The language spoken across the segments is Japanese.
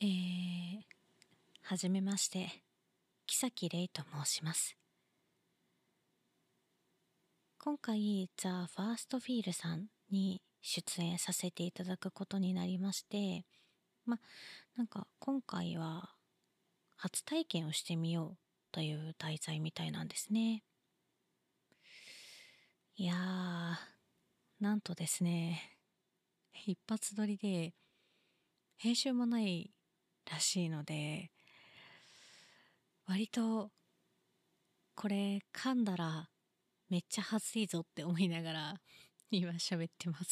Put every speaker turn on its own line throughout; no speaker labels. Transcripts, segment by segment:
はじめまして、木崎玲と申します。今回、ザ・ファーストフィールさんに出演させていただくことになりまして、今回は初体験をしてみようという題材みたいなんですね。いやー、なんとですね、一発撮りで編集もないらしいので、割とこれ噛んだらめっちゃ恥ずいぞって思いながら今喋ってます。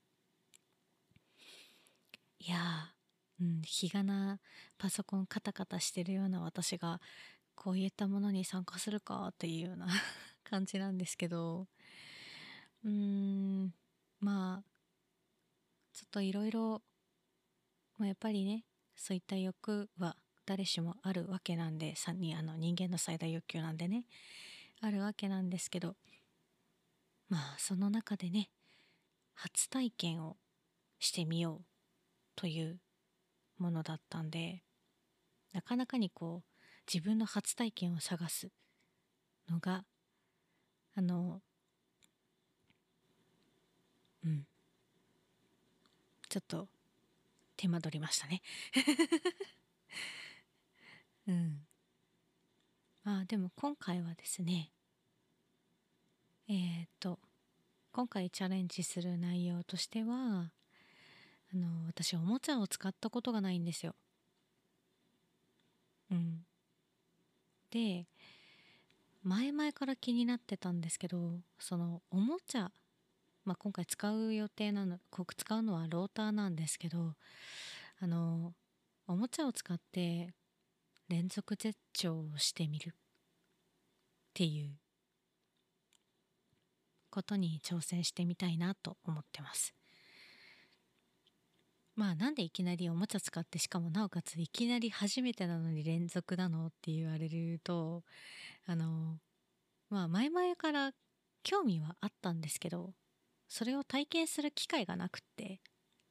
いやー、日がなパソコンカタカタしてるような私がこういったものに参加するかっていうような感じなんですけど、まあちょっといろいろやっぱりね、そういった欲は誰しもあるわけなんで、人間の最大欲求なんでね、あるわけなんですけど、その中でね、初体験をしてみようというものだったんで、なかなかに自分の初体験を探すのがちょっと手間取りましたね。でも今回はですね、今回チャレンジする内容としては、私おもちゃを使ったことがないんですよ。で、前々から気になってたんですけど、そのおもちゃ、今回使うのはローターなんですけど、おもちゃを使って連続絶頂をしてみるっていうことに挑戦してみたいなと思ってます。なんでいきなりおもちゃ使って、しかもなおかついきなり初めてなのに連続なのって言われると、前々から興味はあったんですけど、それを体験する機会がなくって、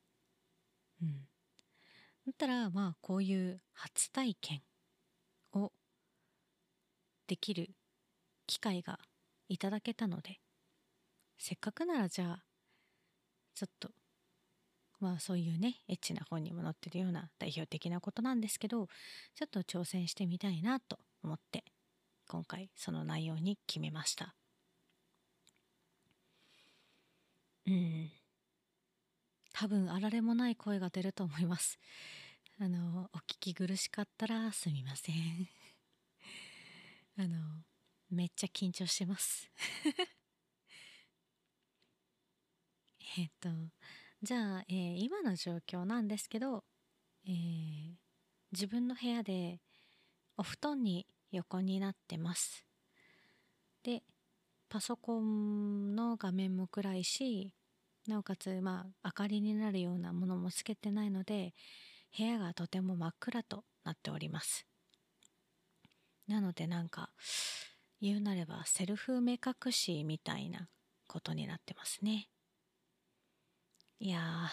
だったらこういう初体験をできる機会がいただけたので、せっかくならじゃあちょっとそういうねエッチな本にも載ってるような代表的なことなんですけど、ちょっと挑戦してみたいなと思って今回その内容に決めました。多分あられもない声が出ると思います。お聞き苦しかったらすみません。めっちゃ緊張してますじゃあ、今の状況なんですけど、自分の部屋でお布団に横になってます。で、パソコンの画面も暗いし、なおかつ明かりになるようなものもつけてないので、部屋がとても真っ暗となっております。なので言うなればセルフ目隠しみたいなことになってますね。いや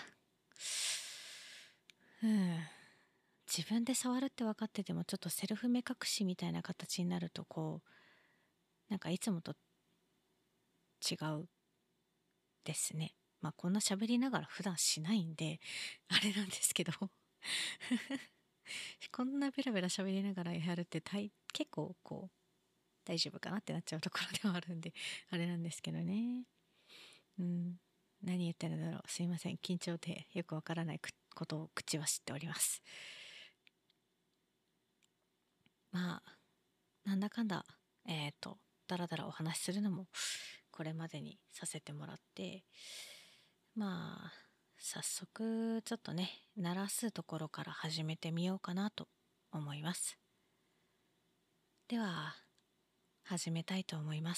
自分で触るって分かっててもちょっとセルフ目隠しみたいな形になるといつもと違うですね。こんな喋りながら普段しないんであれなんですけどこんなベラベラ喋りながらやるって結構大丈夫かなってなっちゃうところではあるんであれなんですけどね。何言ってるんだろう、すいません、緊張でよくわからないことを口は知っております。なんだかんだだらだらお話しするのもこれまでにさせてもらって、早速ちょっとね鳴らすところから始めてみようかなと思います。では始めたいと思います。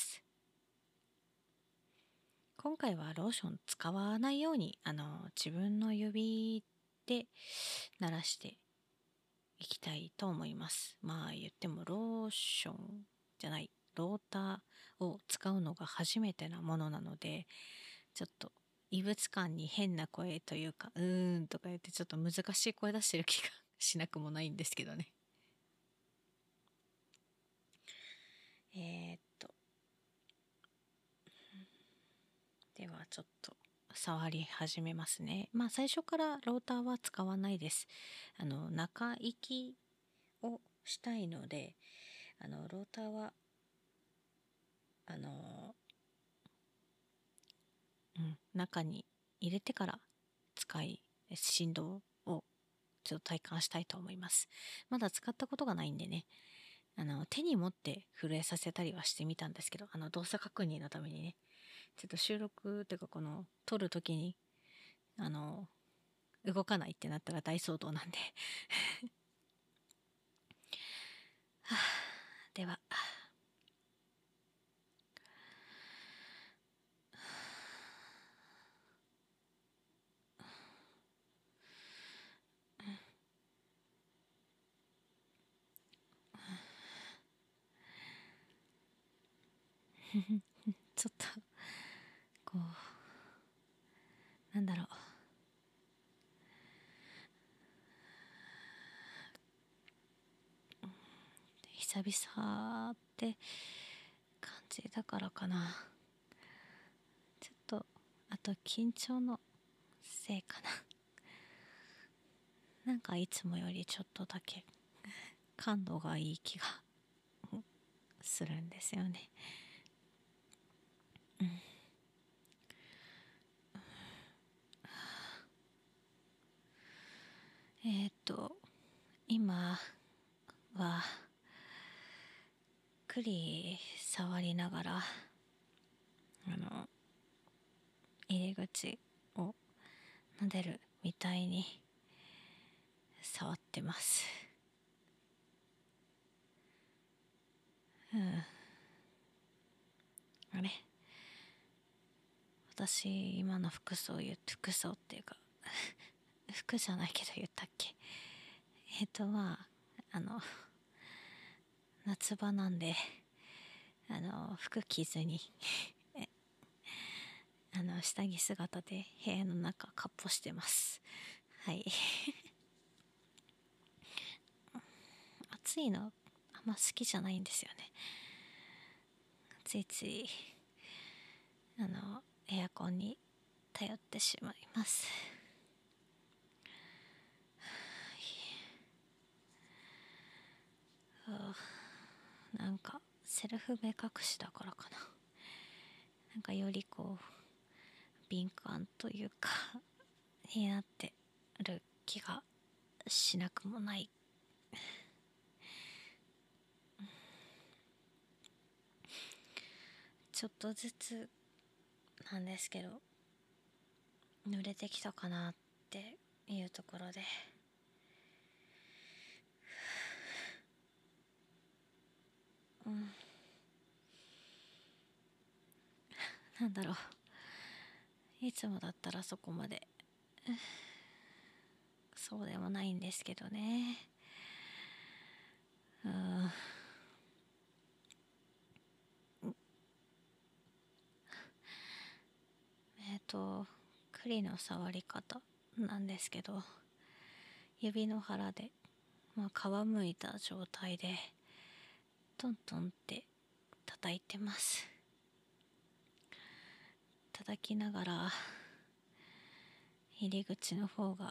今回はローション使わないように自分の指で鳴らしていきたいと思います。言ってもローションじゃないローターを使うのが初めてなものなので、ちょっと異物感に変な声というかとか言ってちょっと難しい声出してる気がしなくもないんですけどね。ではちょっと触り始めますね。まあ最初からローターは使わないです。中行きをしたいので、ローターは中に入れてから振動をちょっと体感したいと思います。まだ使ったことがないんでね、手に持って震えさせたりはしてみたんですけど、動作確認のためにね、ちょっと収録というか撮るときに、動かないってなったら大騒動なんではあ、では、ちょっと、なんだろう。久々って感じだからかな。ちょっと、あと緊張のせいかな。なんかいつもよりちょっとだけ感度がいい気がするんですよね。今は栗触りながら入り口を撫でるみたいに触ってます。あれ、私今の服装っていうか服じゃないけど言ったっけ。まあ夏場なんで服着ずに下着姿で部屋の中かっ歩してます。はい暑いのあんま好きじゃないんですよね。ついついエアコンに頼ってしまいます。なんかセルフ目隠しだからかな。なんかより敏感というかになってる気がしなくもない。ちょっとずつなんですけど濡れてきたかなっていうところで、なんだろう、いつもだったらそこまでそうでもないんですけどね。栗の触り方なんですけど、指の腹で、皮むいた状態でトントンって叩いてます。叩きながら入り口の方が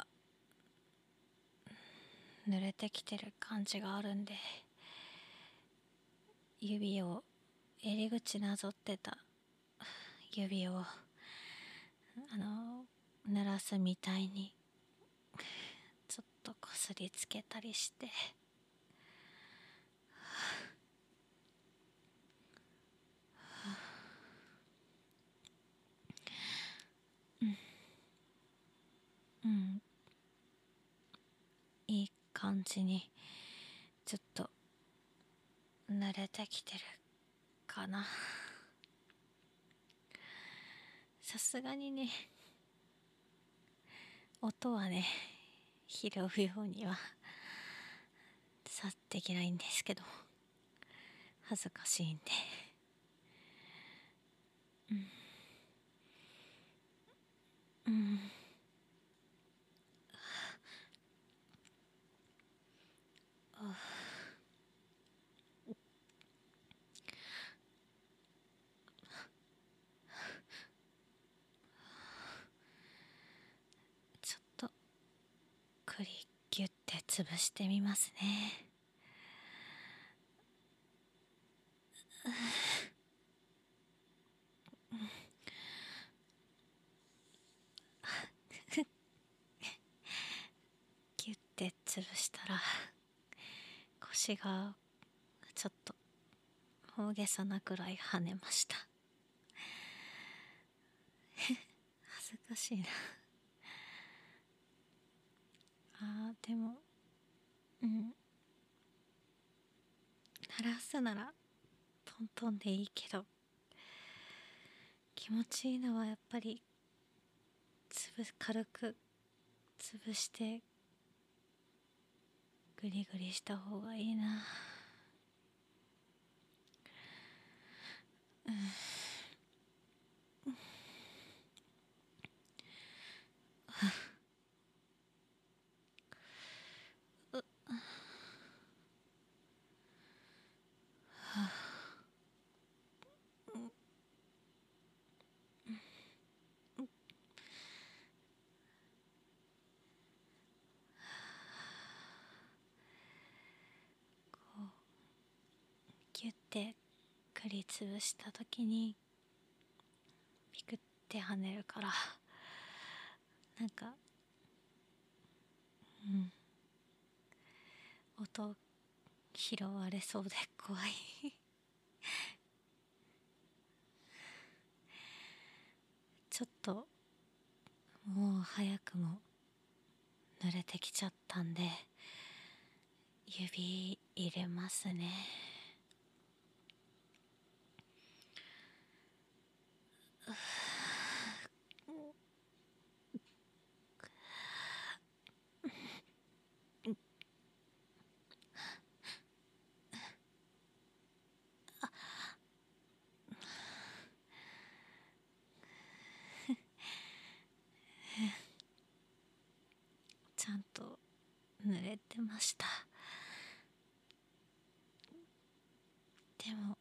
濡れてきてる感じがあるんで、襟口なぞってた指を濡らすみたいにちょっとこすりつけたりして、いい感じにちょっと濡れてきてるかな。さすがにね、音はね拾うようにはできないんですけど、恥ずかしいんで、 りギュッて潰してみますね。ギュッて潰したら腰がちょっと大げさなくらい跳ねました。恥ずかしいな。でも鳴らすならトントンでいいけど、気持ちいいのはやっぱり軽く潰してグリグリした方がいいな。ギュッてくりつぶした時にピクって跳ねるから、なんか音拾われそうで怖い。ちょっともう早くも濡れてきちゃったんで指入れますね。ちゃんと濡れてました。でも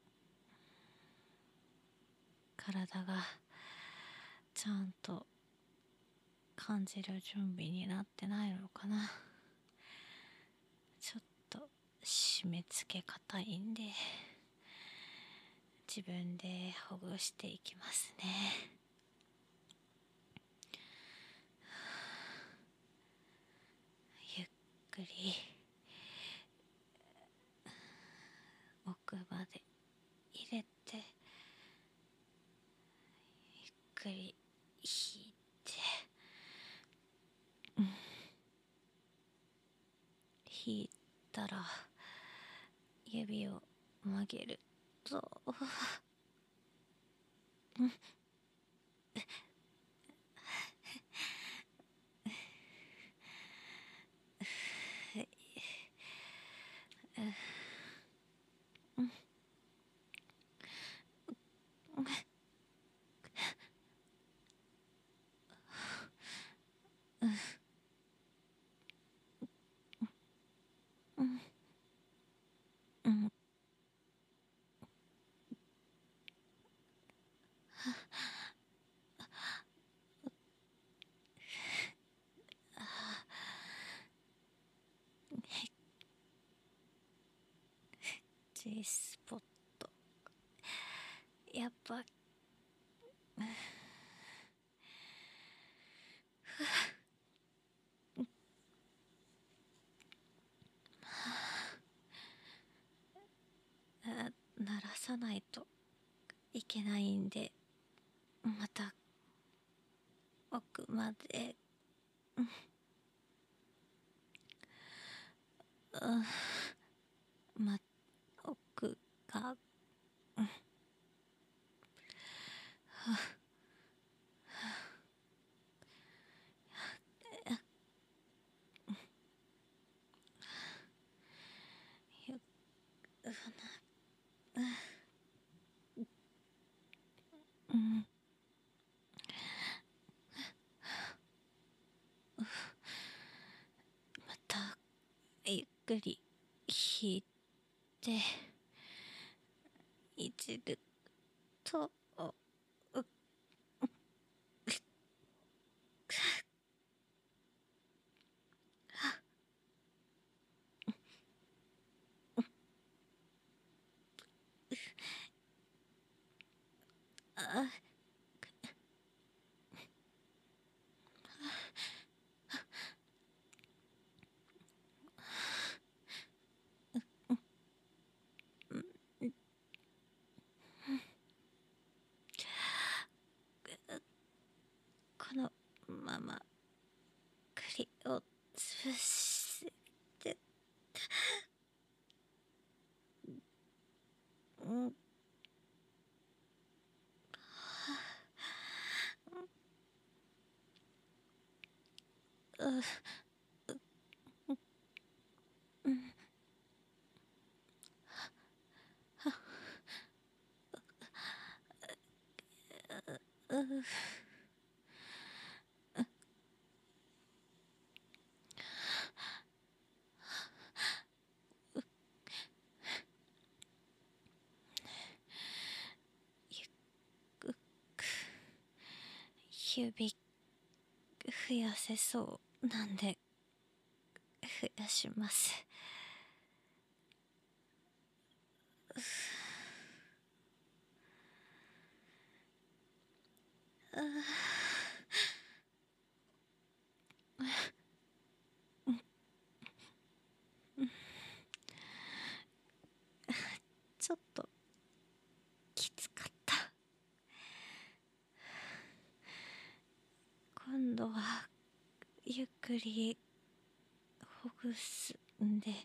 体がちゃんと感じる準備になってないのかな。ちょっと締め付け硬いんで自分でほぐしていきますね。ゆっくり奥まで入れて、ゆっくり引いて、引いたら指を曲げるとG スポットやっぱ鳴らさないといけないんで、また奥まで奥がよまたゆっくり引いていじると潰してうん。うう指増やせそうなんで増やします。ちょっときつかった。今度はゆっくりほぐすんで。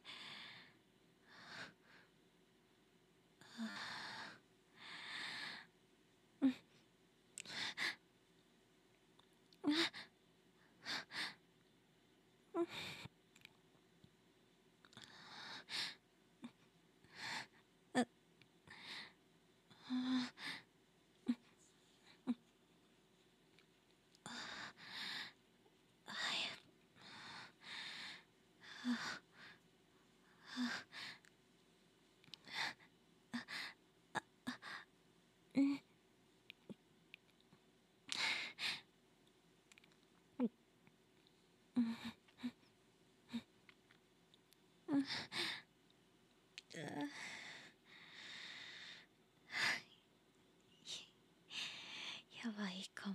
やばいかも。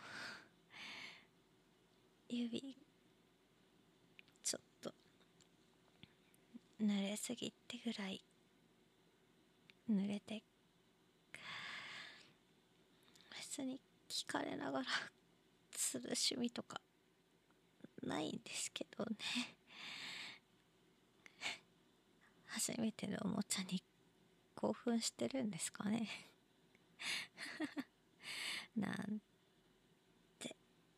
指ちょっと濡れすぎってぐらい濡れて、別に聞かれながらする趣味とかないんですけどね。初めてのおもちゃに興奮してるんですかね。なんて。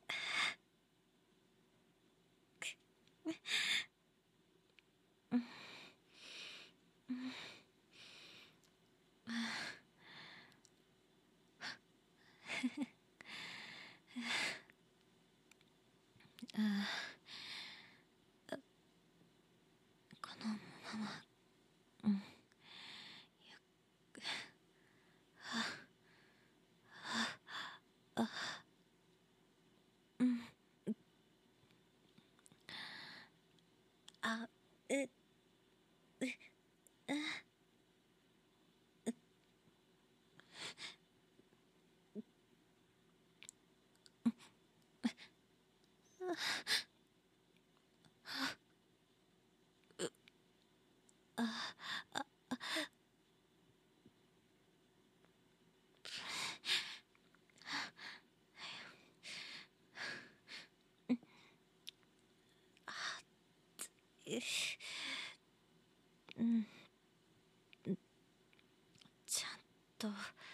このまま、あ、ちゃんと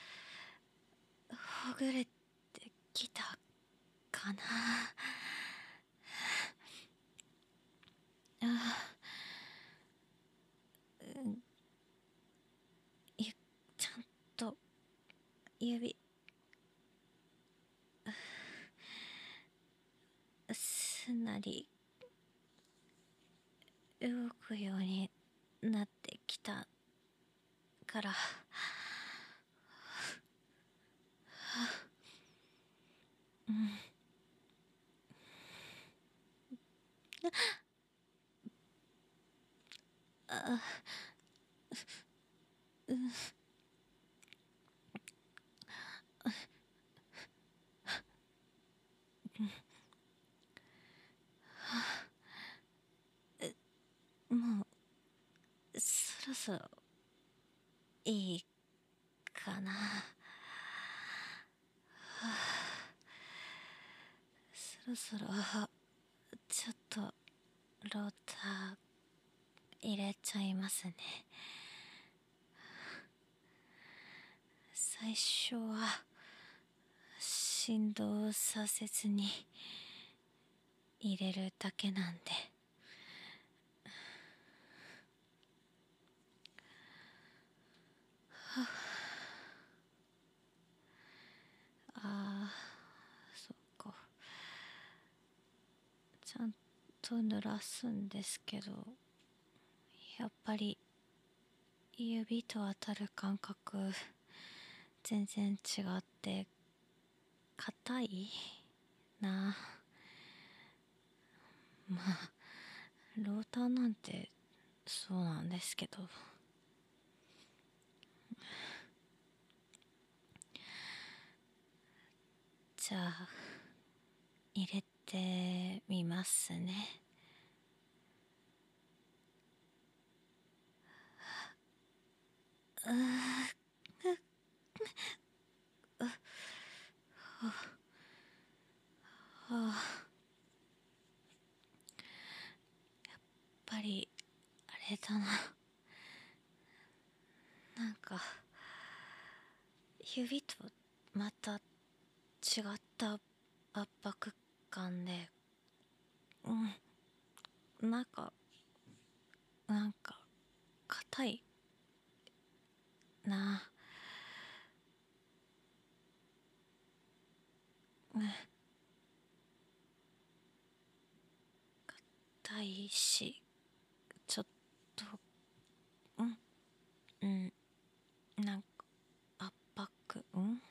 ほぐれてきたかな。ちゃんと指すんなり動くようになってきたから。もうそろそろいいかな。そろそろちょっとローター入れちゃいますね。最初は振動させずに入れるだけなんで。ああ、そっか。ちゃんと濡らすんですけど、やっぱり指と当たる感覚全然違って硬いな。まあローターなんてそうなんですけど、じゃあ入れてみますね。やっぱりあれだな、なんか指とまた違った圧迫感で、なんか硬いな。硬いし、ちょっとなんか圧迫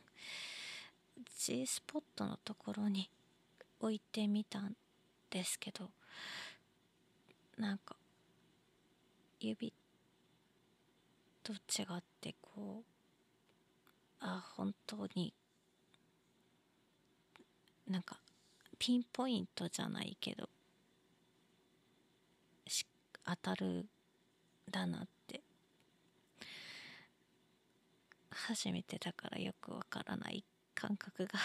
G スポットのところに置いてみたんですけど、なんか指と違ってこう、本当になんかピンポイントじゃないけど当たるだなって、初めてだからよくわからない感覚が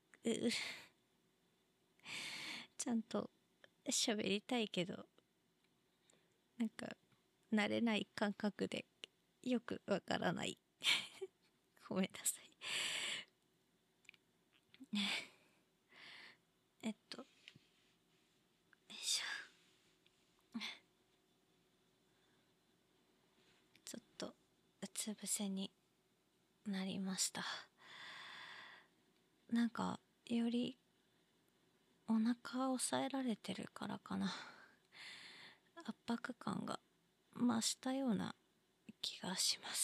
ちゃんと喋りたいけど、なんか慣れない感覚でよくわからないごめんなさい。よいしょ。ちょっとうつ伏せになりました。なんかよりお腹を押さえられてるからかな、圧迫感が増したような気がします。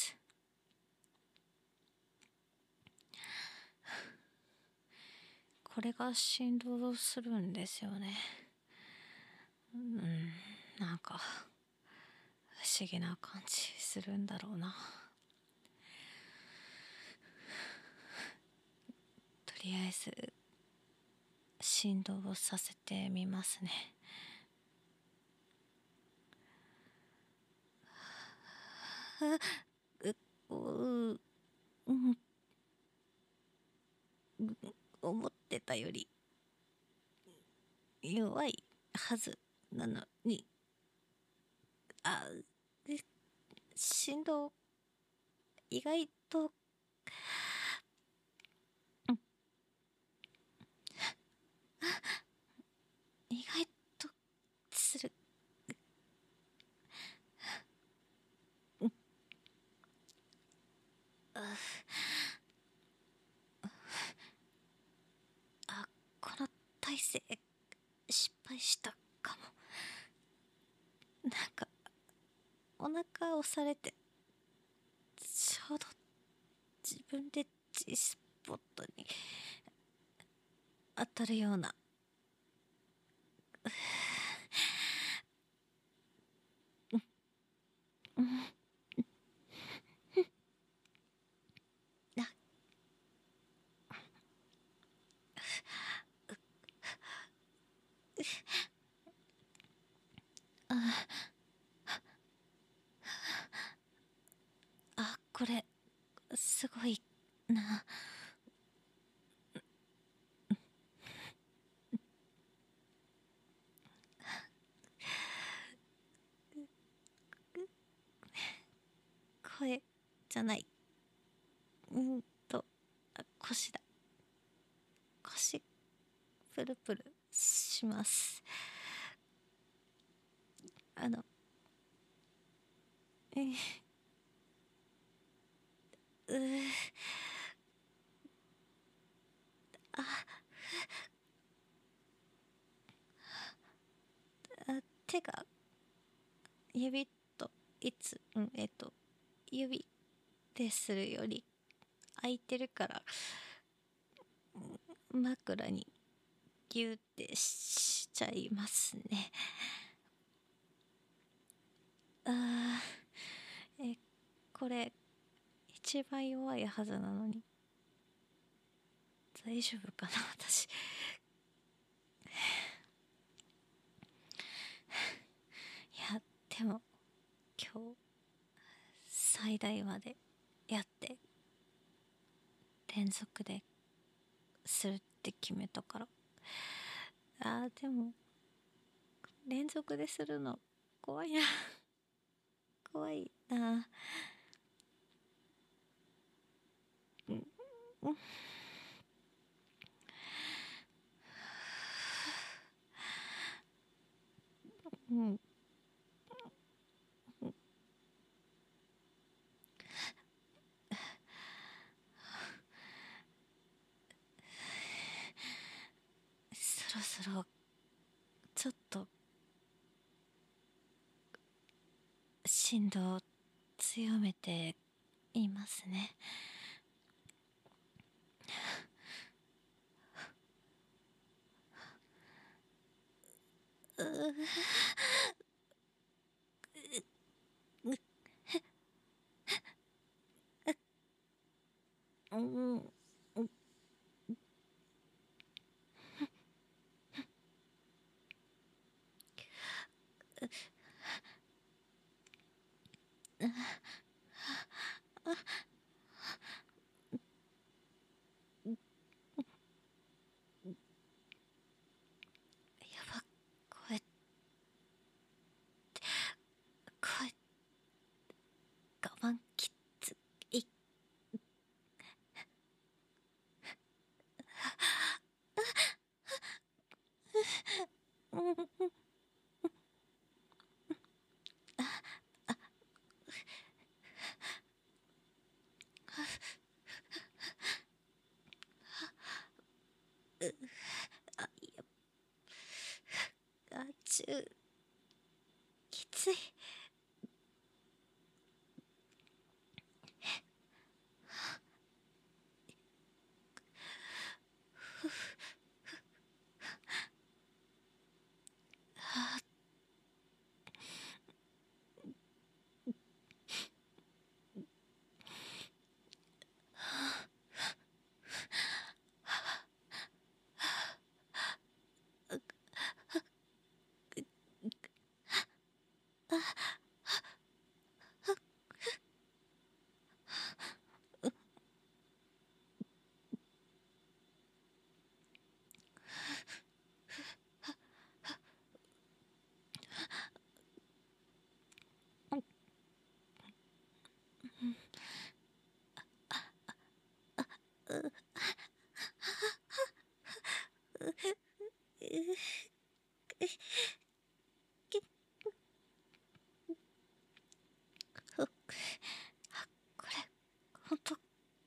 これが振動するんですよね。なんか不思議な感じするんだろうな。とりあえず振動をさせてみますね。思ってたより弱いはずなのに、あ、振動意外と意外とする。この体勢失敗したかも。なんかお腹押されてちょうど自分で G スポットに当たるような。これすごいな。 じゃない。腰だ。腰、プルプルします。あの、えー、うー、手が、指と、指でするより空いてるから、枕にギューってしちゃいますね。あー、これ、一番弱いはずなのに。大丈夫かな、私。いや、でも、今日、最大までやって、連続でするって決めたから。でも、連続でするの、怖いな。怖いな。うん、うん、そろそろ、ちょっと、振動強めていますね。ううん、やば、これ、我慢きつい。きつい。これ、ほんと、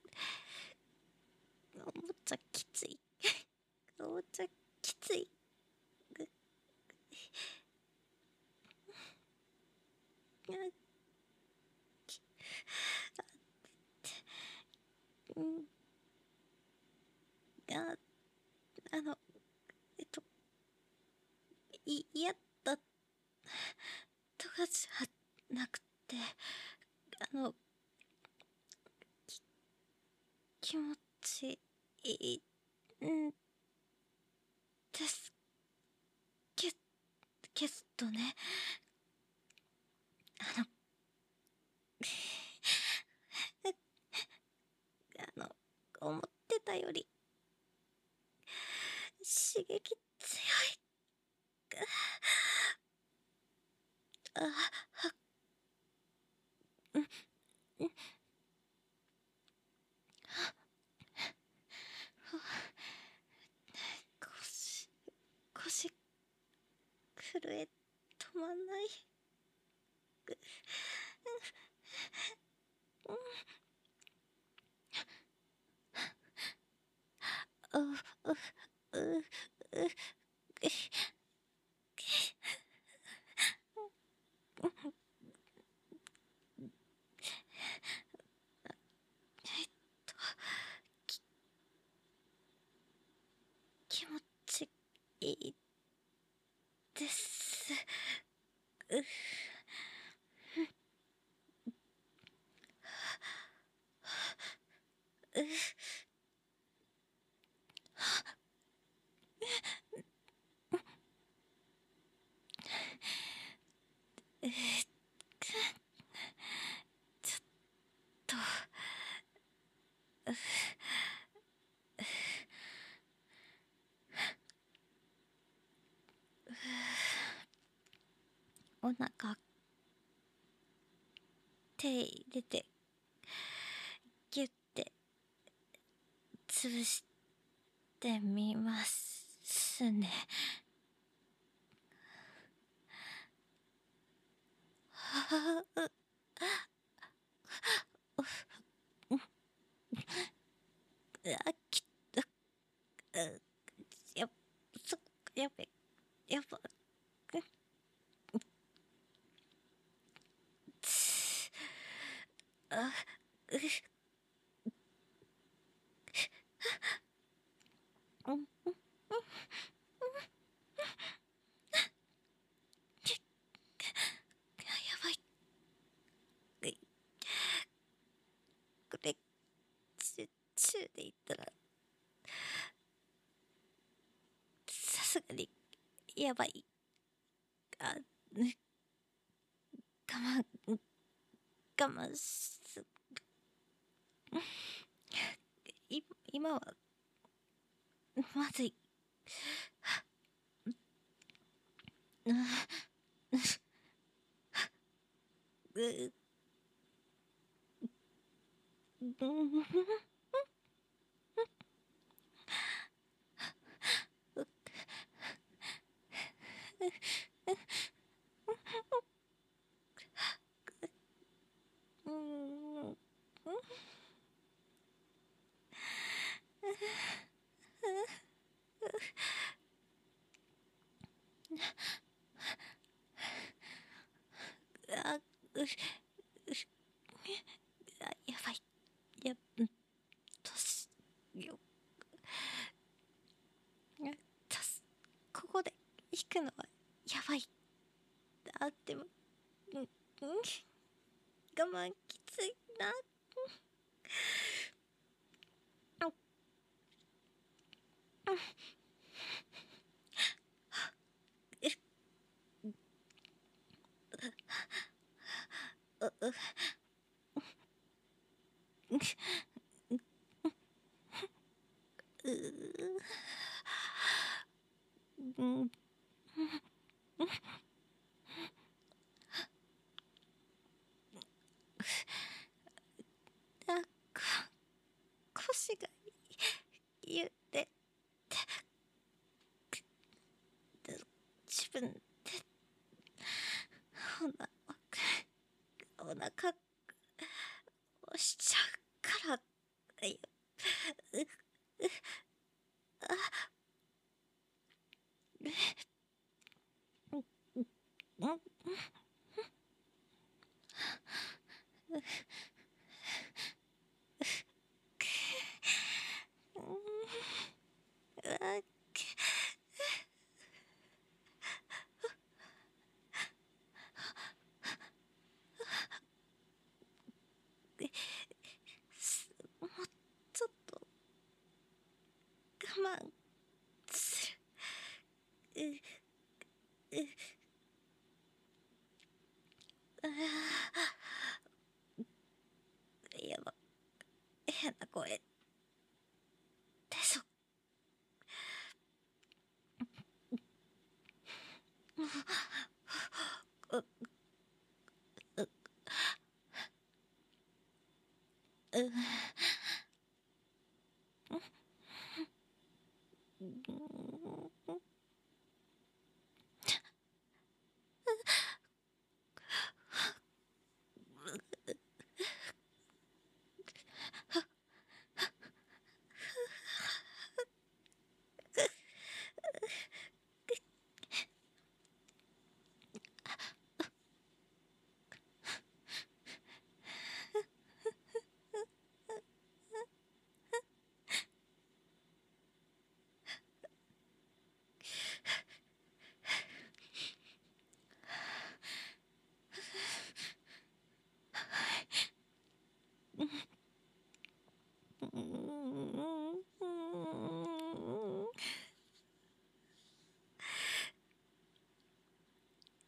おもちゃきつい。おもちゃきつい。うん、あ、あの、えっと、嫌だとかじゃなくて、あの、気持ちいいんですけ、けどね、あの、思ってたより、刺激強い。あ、 震え止まんない。う、う、う、う、気持ちいいです。う、う、えーと、お腹手入れてギュッて潰してみますね。はあ、きっと、や、そ、やべ、やば、あ、うん、やばい。これ、中で言ったら、さすがに、やばい。あ、我慢、我慢す、今は、まずい。う、う、うん、あ、やばい。や、どうしよう。ここで弾くのはやばい。あ、でも、うん、我慢きついな。う、う、うん、あ、腰が言って自分でお腹押しちゃうから。いや、うん、あ、もうちょっと我慢する。やば、変な声出そう。う、う、う、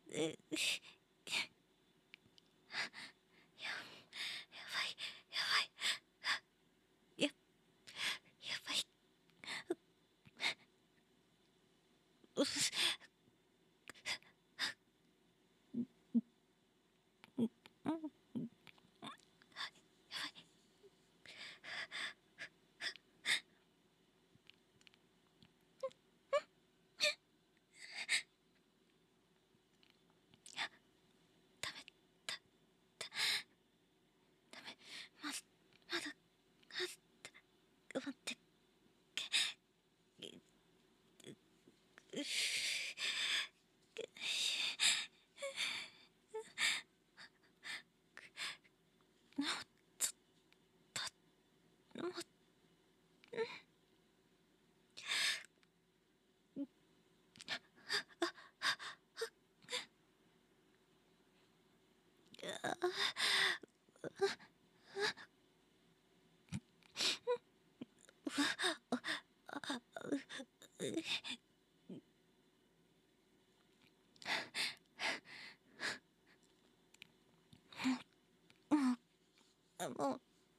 や、やばい、やばい、や、やばい、うっ、うん、やばい、ダメ、だ、ダメ、まだ、まだ、待って、うっ、もう、ちょっと、もう、も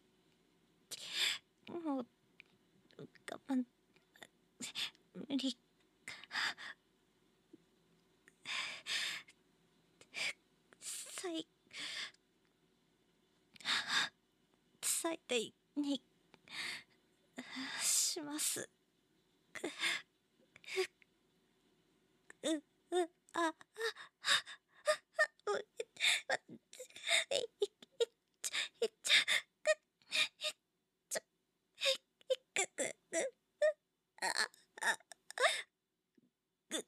もう、我慢、無理、最、最低にします。う、う、あ、う、い、い、い、ちゃ、い、ちゃ、ちゃ、く、く、く、あ、あ、ぐ、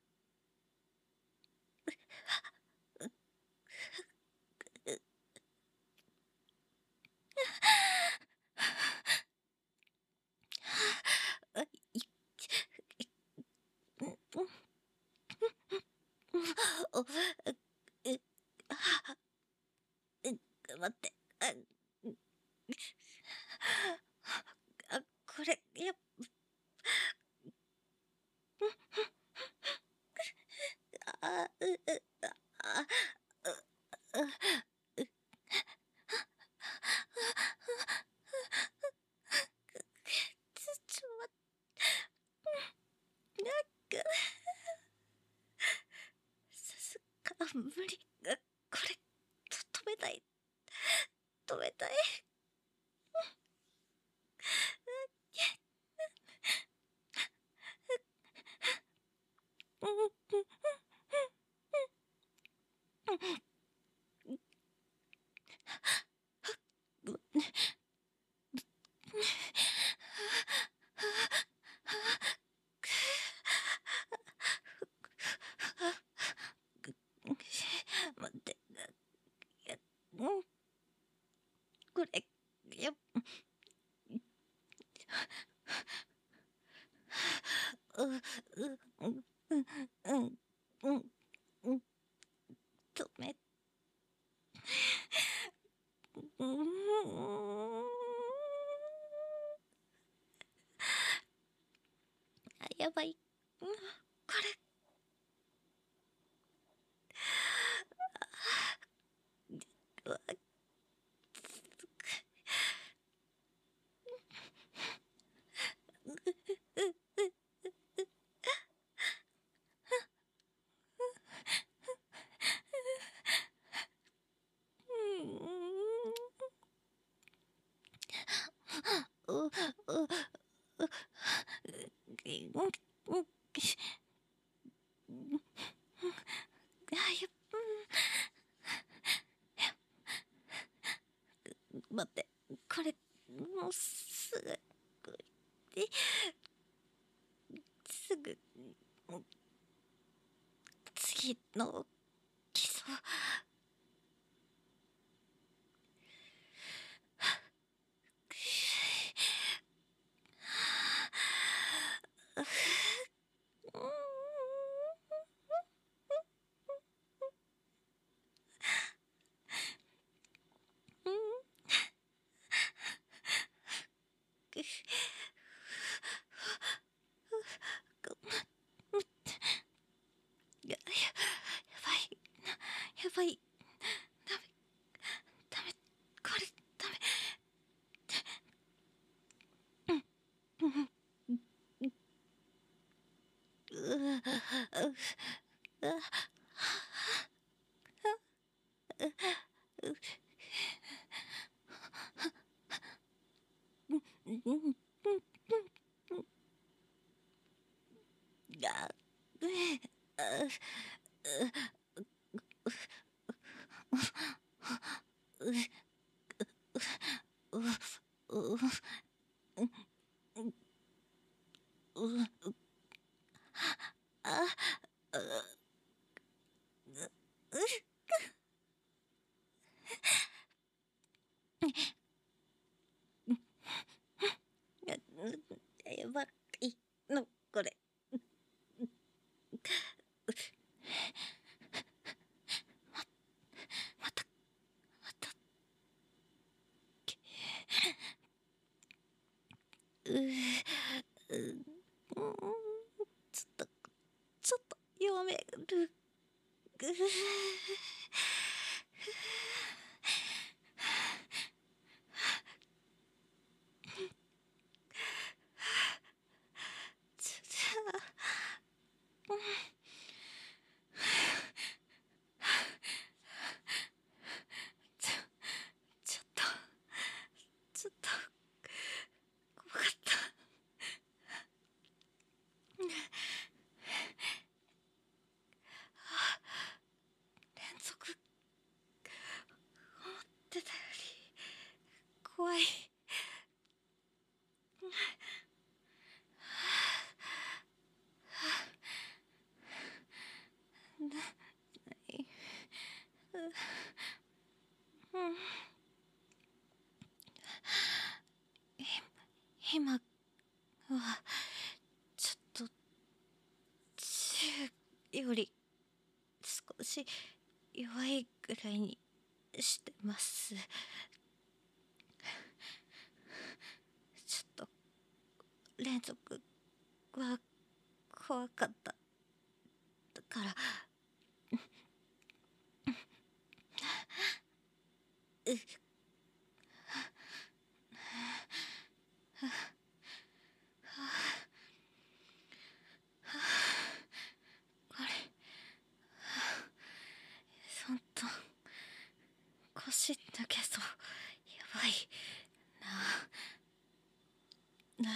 あ、い、うん、お、う、あ、待って、これ、あ、あ、待って、さすが、無理、これ、止めたい、止めたい。待って、や、これ、や、う、う、うん、うん、うん、うん、うん、止め、うん、あ、やばい、これ、うわ、うん、う、う、待って、これ、もうすぐ、すぐ、次の基礎、うん、やばい、 ばい。ダメ、ダメ、これ、ダメ。やばいのこれ。またちょっと弱める。ちょっと怖かった。連続思ってたより怖い。今はちょっと10より少し弱いぐらいにしてます。ちょっと連続は怖かったから。これほんと腰抜けそう。やばいな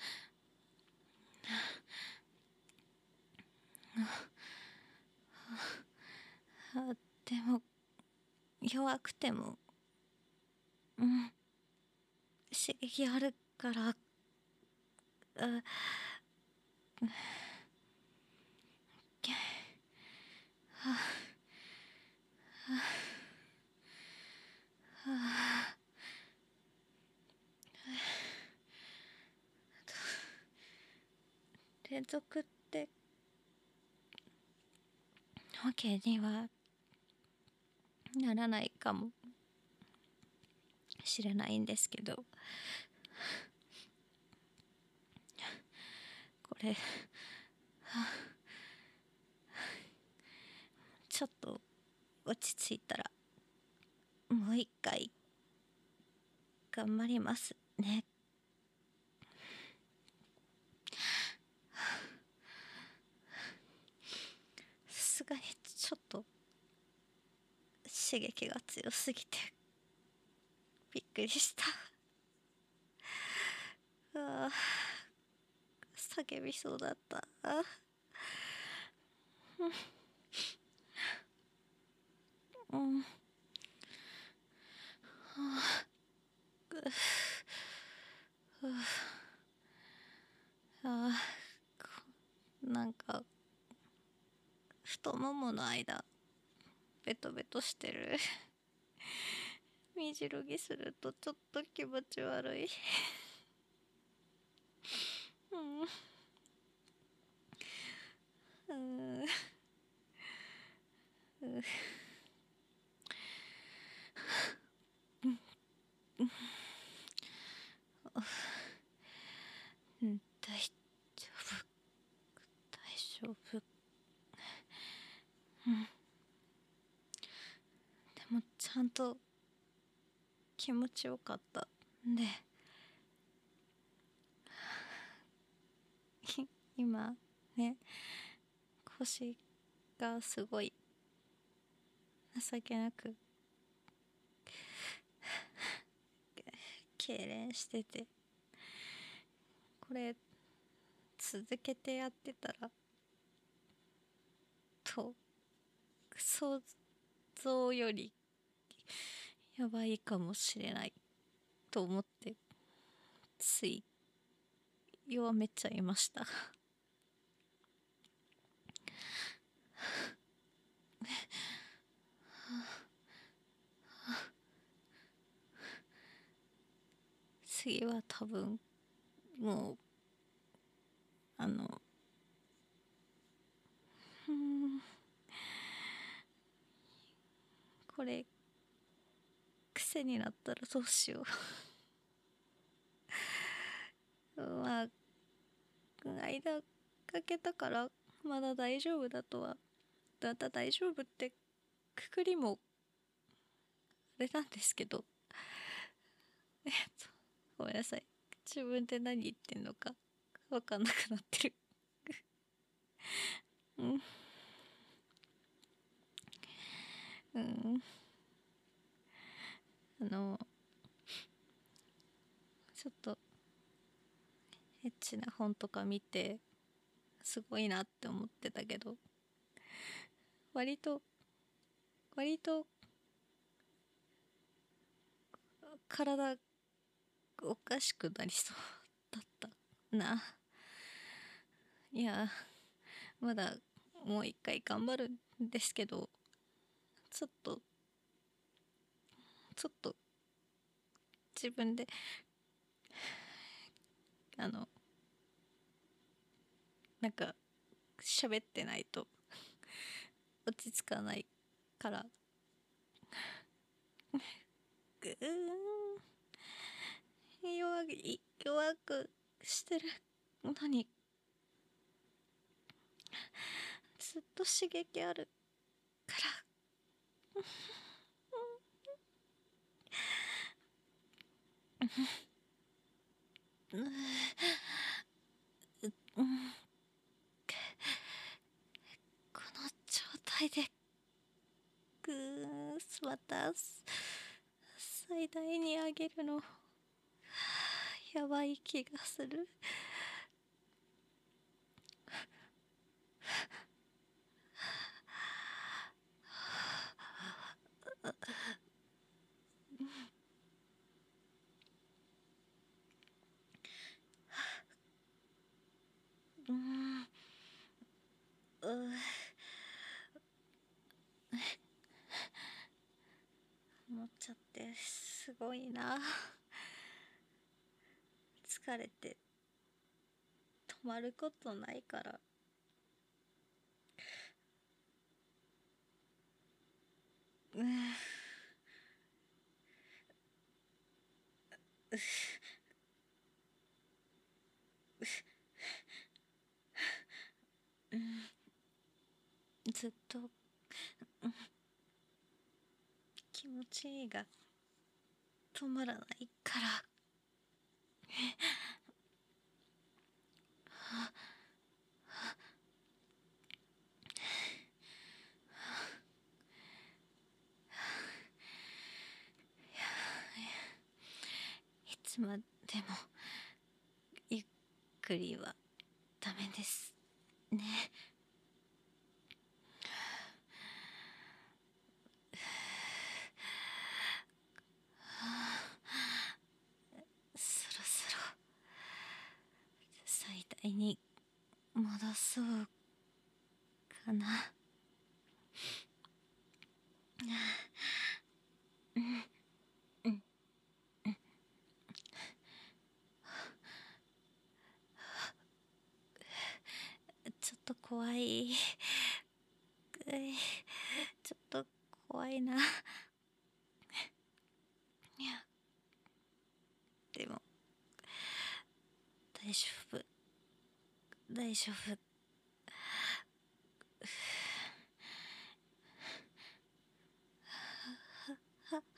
あ。でも弱くても刺激あるから。連続ってわけにはならないかもしれないんですけど、これちょっと落ち着いたらもう一回頑張りますね。さすがにちょっと刺激が強すぎてびっくりした。叫びそうだった。なんか太ももの間ベトベトしてる。身じぎするとちょっと気持ち悪い。大丈夫、大丈夫。 ちゃんと気持ちよかったんで、今ね、腰がすごい情けなく痙攣してて、これ続けてやってたらと想像よりやばいかもしれないと思って、つい弱めちゃいました。次は多分もうこれ癖になったらどうしよう。まあ間かけたからまだ大丈夫だとは、まだ大丈夫ってくくりもあれなんですけど、ごめんなさい、自分で何言ってんのか分かんなくなってる。うんちょっとエッチな本とか見てすごいなって思ってたけど、割と体おかしくなりそうだったな。いや、まだもう一回頑張るんですけど、ちょっと自分でなんか喋ってないと落ち着かないから、ぐ弱くしてるのにずっと刺激あるから、この状態でまた最大に上げるのやばい気がする。思っちゃってすごいな。疲れて止まることないから。ずっと気持ちいいが止まらないから。いつまでもゆっくりはダメですね。そろそろ最大に戻そうかな。ちょっと怖い。ちょっと怖いな。いや、でも大丈夫大丈夫。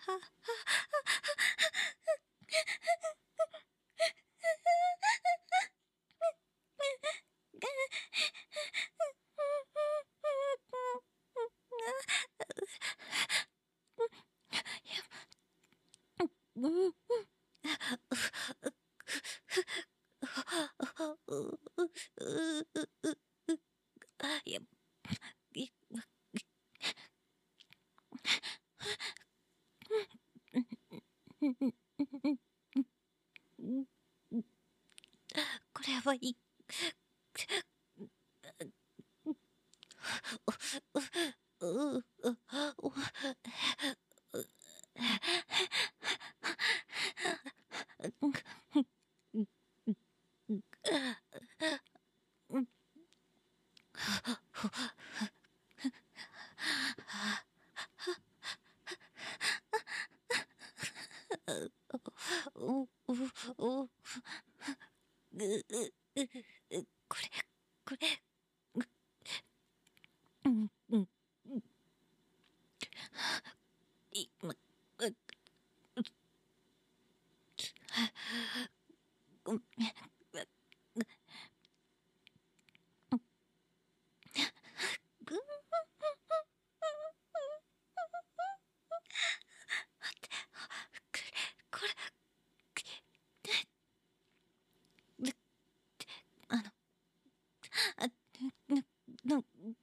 これはいい。これ、これ、い、ま、ごめん。これ、あの、あ、の、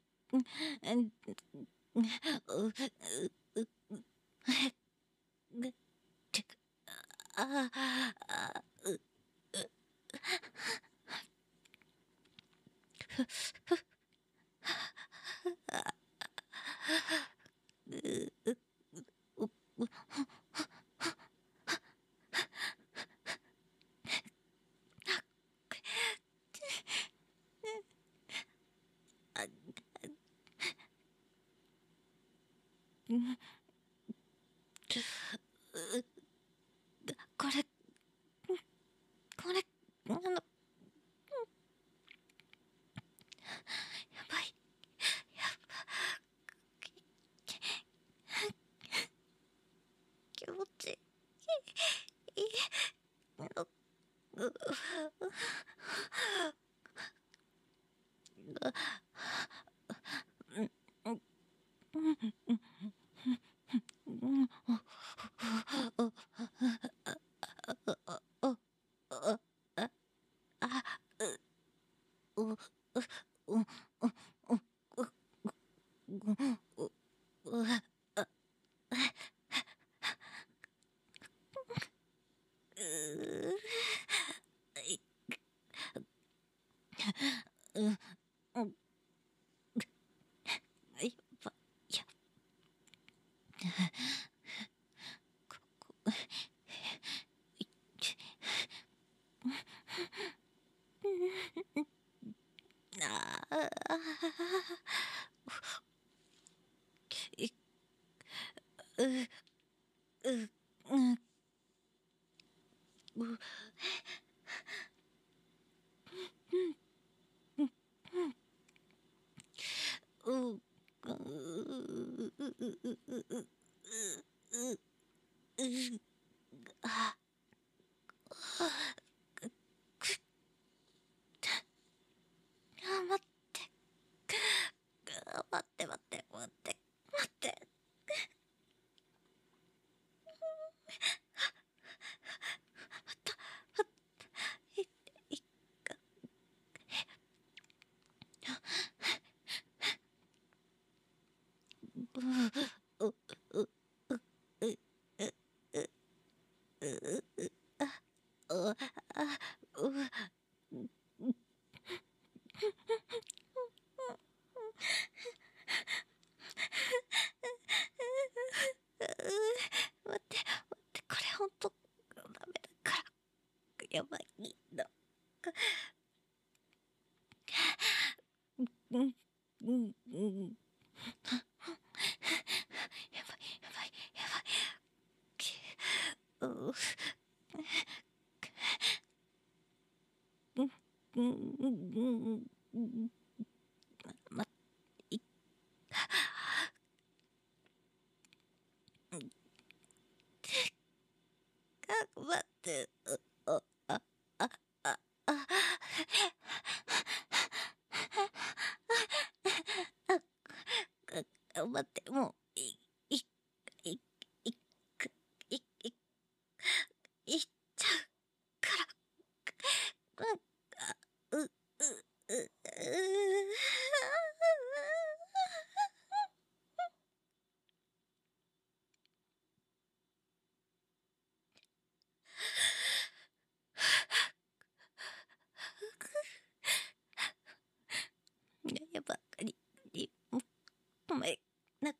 ああ、これ、これ、やばい。気持ちいい。待って。待って、待って、待って、待って。待って、待って、これほんと、ダメだから。やばいの。やばい、やばい、やばい。ま、い、 て、あ、あ、あ、あ、あ、待って、もう、い、い、い、く、いっちゃうから、う、う、う、う、やばり、も、ごめん、な、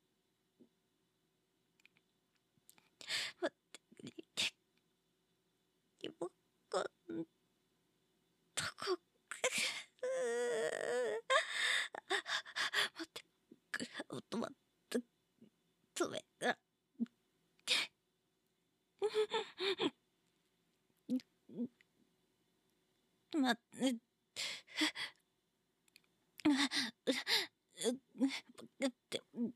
待って、リモコン、どこ、待って、止まった、止め、待って、だって、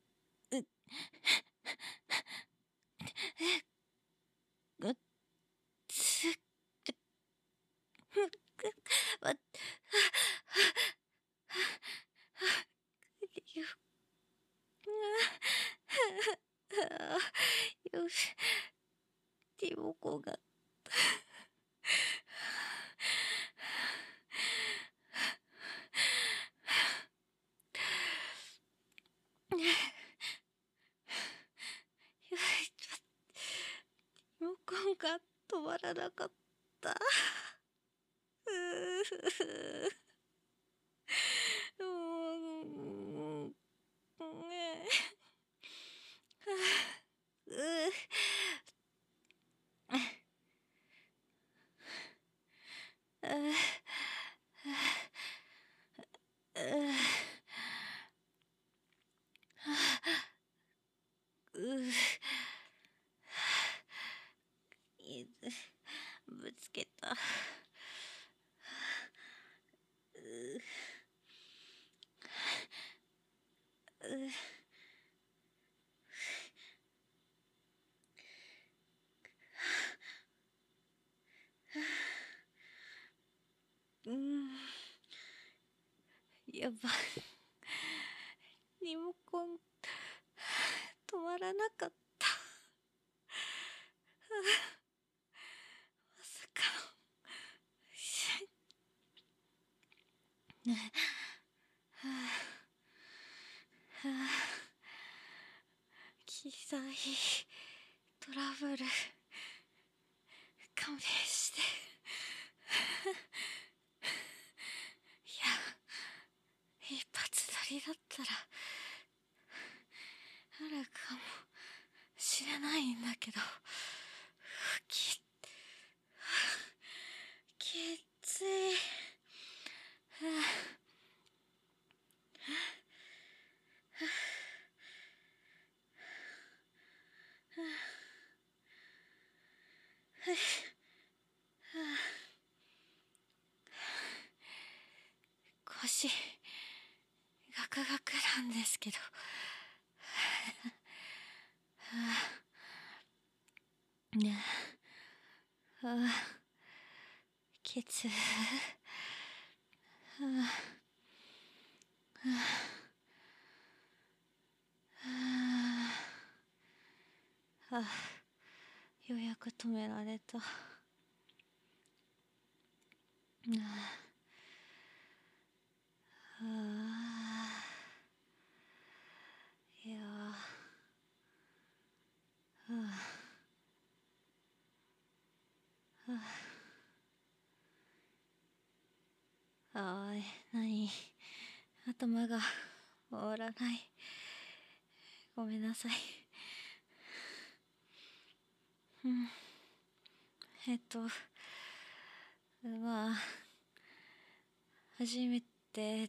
つ、待って、よし、リモコンが、よし、リモコンが止まらなかった。ぶつけた。やばい。リモコン止まらなかった。まさかの。機材トラブル勘弁して。いや、一発撮りだったらあるかもしれないんだけど、きつい。腰ガクガクなんですけど、ね、きつ。ようやく止められた。いや何、頭が回らない。ごめんなさい。まあ、初めて、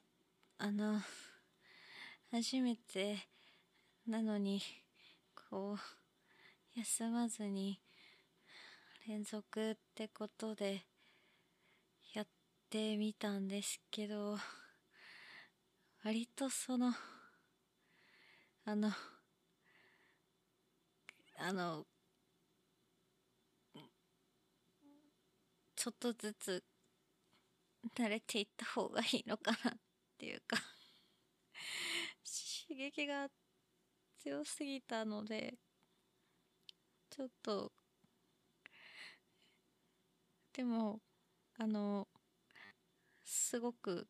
初めてなのに、こう、休まずに連続ってことでやってみたんですけど、割とあの、あの、 ちょっとずつ慣れていった方がいいのかなっていうか刺激が強すぎたので、ちょっと、でも、すごく、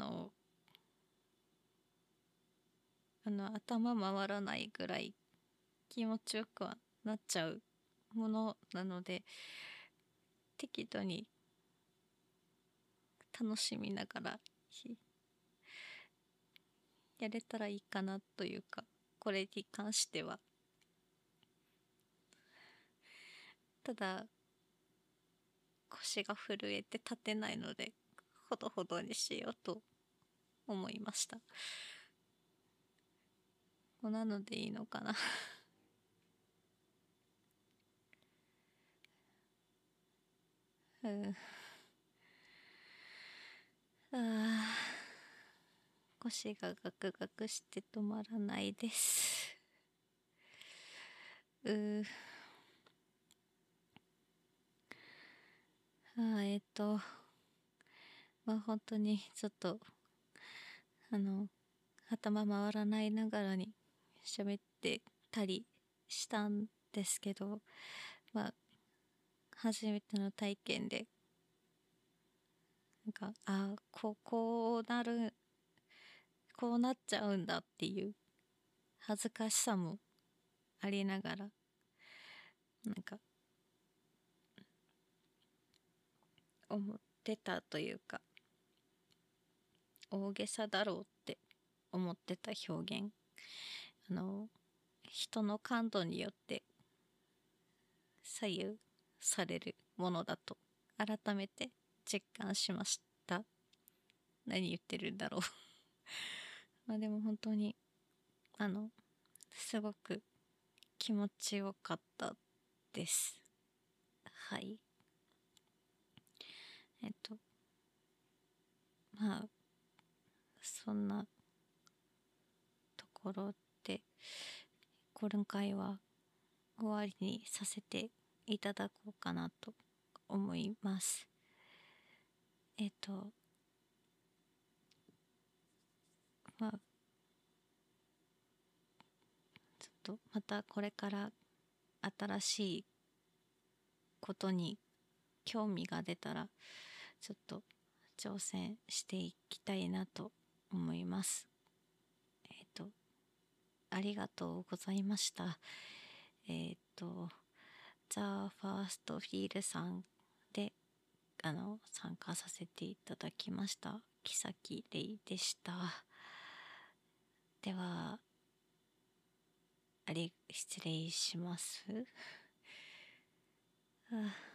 頭回らないぐらい気持ちよくはなっちゃうものなので、適度に楽しみながらやれたらいいかなというか、これに関しては。ただ、腰が震えて立てないので、ほどほどにしようと思いました。こんなのでいいのかなうん。あ腰がガクガクして止まらないです。まあ本当にちょっと、あの、頭回らないながらに喋ってたりしたんですけど、まあ、初めての体験で、なんか、こうなっちゃうんだっていう恥ずかしさもありながら、なんか、思ってたというか、大げさだろうって思ってた表現。あの、人の感度によって左右されるものだと改めて実感しました。何言ってるんだろうまあでも本当にすごく気持ちよかったです。はい。まあそんなところで今回は終わりにさせていただこうかなと思います。まあちょっとまたこれから新しいことに興味が出たらちょっと挑戦していきたいなと思います。ありがとうございました。ザ・ファーストフィールさんで参加させていただきました木崎レイでした。では失礼します。